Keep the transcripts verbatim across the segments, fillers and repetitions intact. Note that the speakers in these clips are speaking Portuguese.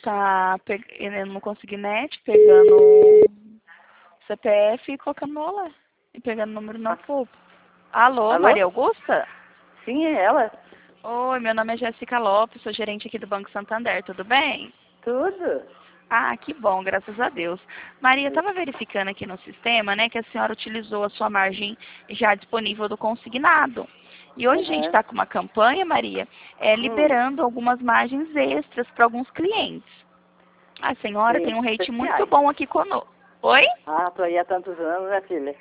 tá pegando no Consignet, pegando o C P F e colocando no Olé. E pegando o número no Poupa. Alô, Alô? Maria Augusta? Sim, é ela. Oi, meu nome é Jéssica Lopes, sou gerente aqui do Banco Santander, tudo bem? Tudo. Ah, que bom, graças a Deus. Maria, estava verificando aqui no sistema, né, que a senhora utilizou a sua margem já disponível do consignado. E hoje a gente Uhum. está com uma campanha, Maria, é, Hum. liberando algumas margens extras para alguns clientes. A senhora tem um Clientes rate muito especiais. bom aqui conosco. Oi? Ah, tô aí há tantos anos, né, filha?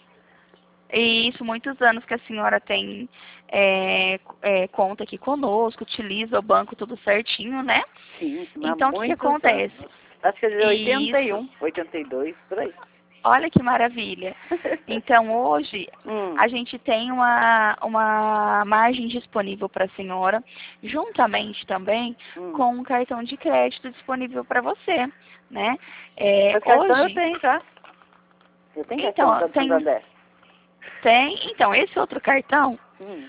E isso, muitos anos que a senhora tem é, é, conta aqui conosco, utiliza o banco tudo certinho, né? Sim, há Então, o que, que muitos acontece? anos. Acho que é de oitenta e Isso. um, oitenta e dois, por aí. Olha que maravilha. Então, hoje, hum. a gente tem uma, uma margem disponível para a senhora, juntamente também Hum. com um cartão de crédito disponível para você, né? É, Mas cartão eu hoje, tenho já. Eu tenho cartão então, da tem, Santander. tem, então, esse outro cartão, Hum.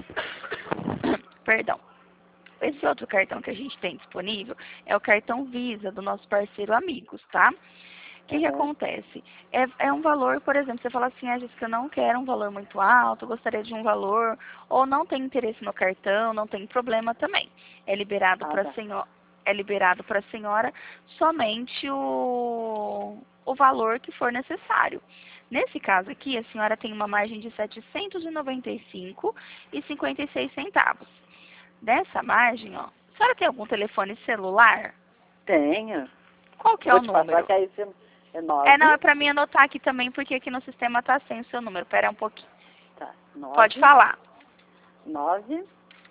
perdão, esse outro cartão que a gente tem disponível é o cartão Visa do nosso parceiro Amigos, tá? O que, que Uhum. acontece? É, é um valor, por exemplo, você fala assim, ah, Jéssica, eu não quero um valor muito alto, eu gostaria de um valor, ou não tem interesse no cartão, não tem problema também. É liberado Ah, para tá. senhora, é liberado para a senhora somente o, o valor que for necessário. Nesse caso aqui, a senhora tem uma margem de setecentos e noventa e cinco reais e cinquenta e seis centavos. Dessa margem, ó, a senhora tem algum telefone celular? Tenho. Qual que é Vou o te passar número? que aí você... É nove. É, não, é pra mim anotar aqui também, porque aqui no sistema tá sem o seu número. Pera um pouquinho. Tá. Pode Nove. falar. Nove.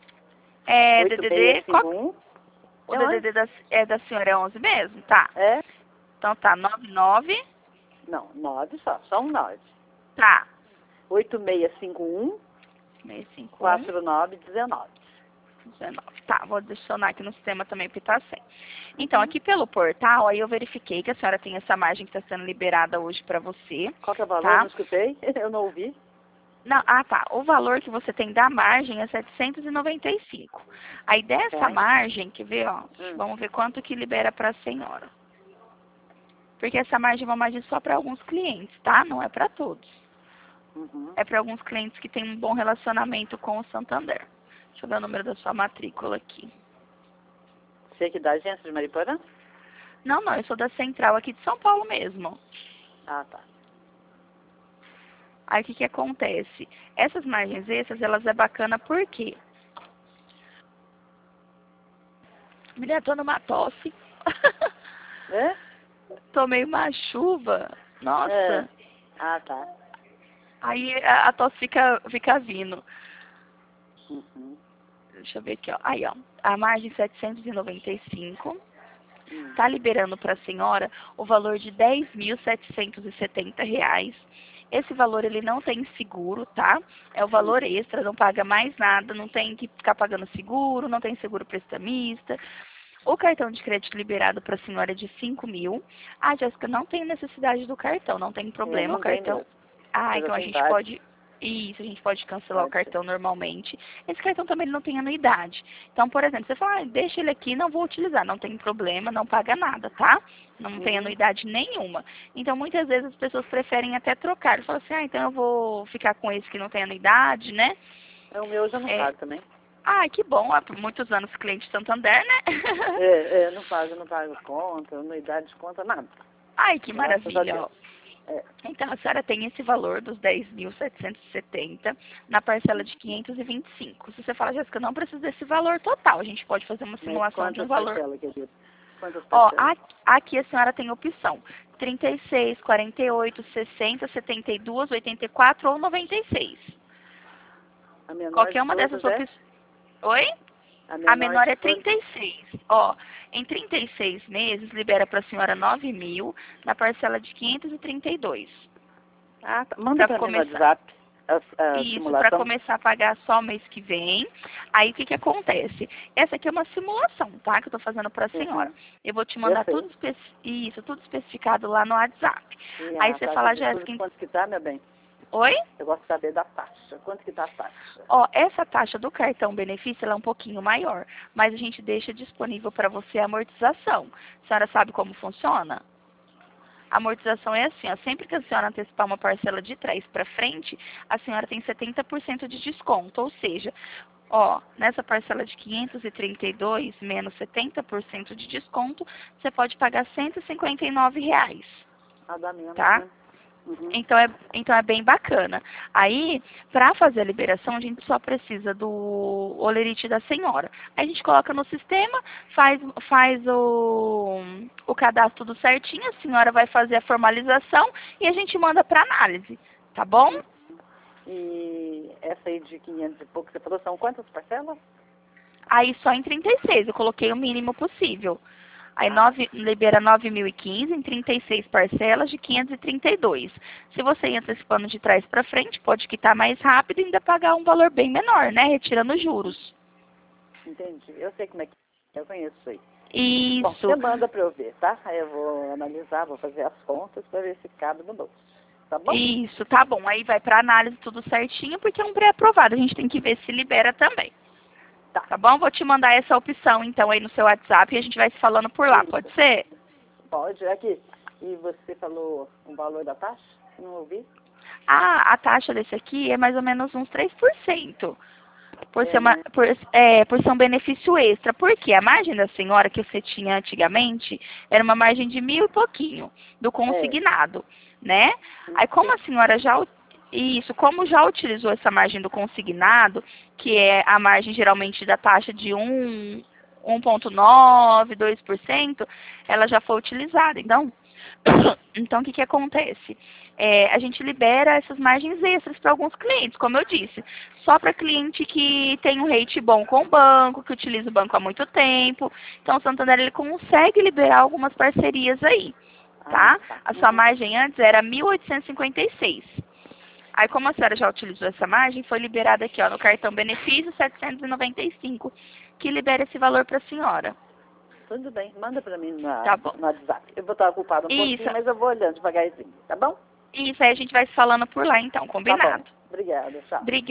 É Oito, D D D, seis, qual, cinco, um. o É onze. D D D da, é da senhora é onze mesmo? Tá. É? Então tá, nove nove, Não, nove só. Só um nove. tá. Oito, seis, cinco, um. seis cinco um, Quatro, nove, dezenove. dezenove. Tá, vou adicionar aqui no sistema também porque tá sem. Então, Uhum. aqui pelo portal, aí eu verifiquei que a senhora tem essa margem que está sendo liberada hoje pra você. Qual que é o valor? Tá? Não escutei. Eu não ouvi. Não, ah, tá. O valor que você tem da margem é setecentos e noventa e cinco. Aí dessa Tá. margem, quer ver, ó? Hum. Vamos ver quanto que libera para a senhora. Porque essa margem é uma margem só para alguns clientes, tá? Não é para todos. Uhum. É para alguns clientes que têm um bom relacionamento com o Santander. Deixa eu ver o número da sua matrícula aqui. Você é aqui da agência de Mariporã? Não, não, eu sou da Central aqui de São Paulo mesmo. Ah, tá. Aí o que que acontece? Essas margens extras, elas é bacana por quê? Menina, tô numa tosse. É? Tomei uma chuva. Nossa. É. Ah, tá. Aí a, a tosse fica, fica vindo. Uhum. Deixa eu ver aqui, ó. Aí, ó. A margem setecentos e noventa e cinco. Hum. Tá liberando para a senhora o valor de dez mil setecentos e setenta reais. Esse valor ele não tem seguro, tá? É o valor extra, não paga mais nada, não tem que ficar pagando seguro, não tem seguro prestamista. O cartão de crédito liberado para a senhora é de cinco mil. Ah, Jéssica, não tem necessidade do cartão, não tem É, problema, o não tem cartão. mesmo. Ah, Eu já então a tenho gente vários. pode. Isso, a gente pode cancelar o Pode ser. cartão normalmente. Esse cartão também não tem anuidade. Então, por exemplo, você fala, ah, deixa ele aqui, não vou utilizar, não tem problema, não paga nada, tá? Não tem Uhum. anuidade nenhuma. Então, muitas vezes as pessoas preferem até trocar. Falam assim, ah, então eu vou ficar com esse que não tem anuidade, né? É, o meu eu já não É... pago também. Ah, que bom, há muitos anos cliente Santander, né? É, é, não pago, não pago conta, anuidade de conta, nada. Ai, que Graças a maravilha, Deus. ó. É. Então, a senhora tem esse valor dos dez mil setecentos e setenta na parcela de quinhentos e vinte e cinco. Se você fala, Jéssica, eu não preciso desse valor total, a gente pode fazer uma Mas simulação de um quantas valor. parcelas, querido? Quantas Ó, parcelas? a- aqui a senhora tem opção trinta e seis, quarenta e oito, sessenta, setenta e dois, oitenta e quatro ou noventa e seis. A menor Qualquer de uma dessas todas é? opções. Oi? A A menor menor de é todas? trinta e seis. Ó, em trinta e seis meses, libera para a senhora nove mil na parcela de quinhentos e trinta e dois. Ah, tá. Manda Para pra mim no começar. WhatsApp a, a Isso, para simulação. começar a pagar só mês que vem. Aí o que, que acontece? Essa aqui é uma simulação, tá? Que eu tô fazendo para a senhora. Uhum. Eu vou te Eu mandar sei. tudo, especi- isso, tudo especificado lá no WhatsApp. E Aí a você taxa fala, de juros, Jéssica, quanto que tá, meu bem? Oi? Eu gosto de saber da taxa. Quanto que tá a taxa? Ó, essa taxa do cartão benefício ela é um pouquinho maior, mas a gente deixa disponível para você a amortização. A senhora sabe como funciona? A amortização é assim, ó, sempre que a senhora antecipar uma parcela de trás para frente, a senhora tem setenta por cento de desconto, ou seja, ó, nessa parcela de quinhentos e trinta e dois menos setenta por cento de desconto, você pode pagar cento e cinquenta e nove reais, Ah, dá menos, tá? né? Uhum. Então é, então é bem bacana. Aí, para fazer a liberação, a gente só precisa do olerite da senhora. Aí a gente coloca no sistema, faz, faz o, o cadastro tudo certinho, a senhora vai fazer a formalização e a gente manda para análise, tá bom? E essa aí de quinhentos e pouco, você falou, são quantas parcelas? Aí só em trinta e seis, eu coloquei o mínimo possível. Aí Ah. nove, libera nove mil e quinze em trinta e seis parcelas de quinhentos e trinta e dois. Se você ir antecipando de trás para frente, pode quitar mais rápido e ainda pagar um valor bem menor, né? Retirando os juros. Entendi. Eu sei como é que é. Eu conheço isso aí. Isso. Bom, você manda para eu ver, tá? Aí eu vou analisar, vou fazer as contas para ver se cabe no bolso. Tá bom? Isso, tá bom. Aí vai para análise tudo certinho, porque é um pré-aprovado. A gente tem que ver se libera também. Tá. Tá bom? Vou te mandar essa opção, então, aí no seu WhatsApp e a gente vai se falando por lá. Isso. Pode ser? Pode. Aqui. E você falou o valor da taxa? Não ouvi? Ah, a taxa desse aqui é mais ou menos uns três por cento. Por, É, ser uma, né? por, é, por ser um benefício extra. Porque a margem da senhora que você tinha antigamente era uma margem de mil e pouquinho do consignado, né? Aí como a senhora já u- isso, como já utilizou essa margem do consignado, que é a margem geralmente da taxa de um, um vírgula nove, dois por cento, ela já foi utilizada. Então, então o que que acontece? É, a gente libera essas margens extras para alguns clientes, como eu disse. Só para cliente que tem um rate bom com o banco, que utiliza o banco há muito tempo. Então, o Santander ele consegue liberar algumas parcerias aí, tá? Ah, tá. A sua Uhum. margem antes era mil oitocentos e cinquenta e seis. Aí, como a senhora já utilizou essa margem, foi liberada aqui, ó, no cartão benefício setecentos e noventa e cinco, que libera esse valor para a senhora. Tudo bem. Manda para mim na, Tá bom. no WhatsApp. Eu vou estar ocupada um Isso. pouquinho, mas eu vou olhando devagarzinho. Tá bom? Isso, aí a gente vai se falando por lá, então, Tá combinado? bom. Obrigada. Tchau. Obrigada.